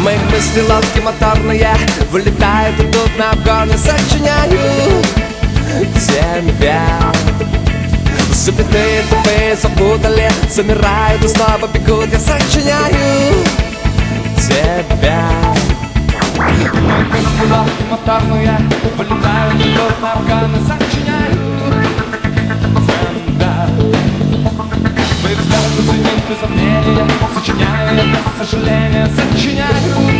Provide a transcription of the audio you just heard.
Мои мысли лодки моторные вылетают, идут на обгоны. Сочиняю тебя. Запятые тупые запутали, замирают и снова бегут. Я сочиняю тебя. Мои мысли лодки моторные вылетают, идут на обгоны. Сочиняю тебя. Мои взгляды ценят и сомнения, сочиняю я без сожаления, сочиняю